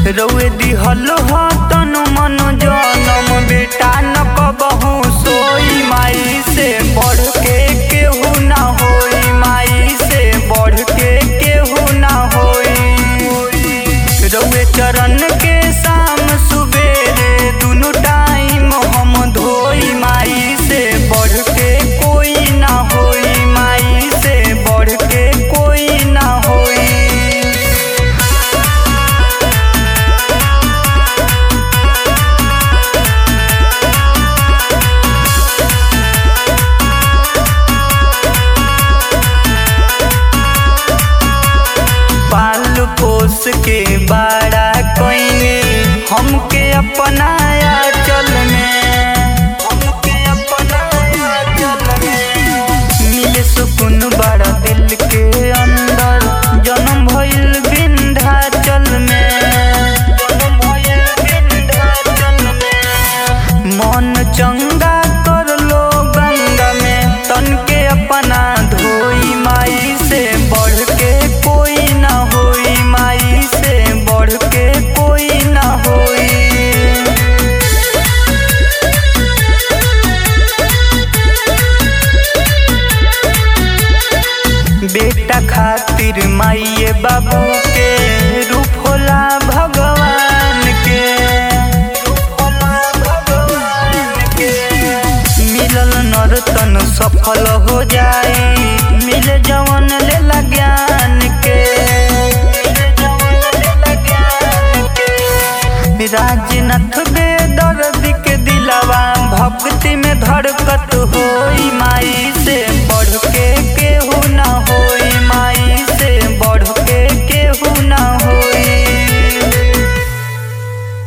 रउए दिहल ह तनु मन जनम बेटा न कबहू सोई माई से बढ़ के केहू ना होई माई से बढ़ के केहू ना होई रउए चरण के शाम सुबेरे दुनु टाइम हम धोई माई से बढ़ के कोई ना होई माई से बढ़ के कोई ना होई। पाल पोस के बड़ा कइने हमके अपनाया चल में मिले सुकून बड़ा दिल के अंदर जन्म भइल विंध्याचल में मन चंगा कर लो गंगा में तन के अपना धोई माई से बढ़ के कोई ना होई माई से बढ़ के कोई ना होई। बेटा खातिर माइये बाबू के रूप होला भगवान के मिलल नर तन सफल हो जाए मिले जवन लेला ज्ञान के राजनाथ बेदर्द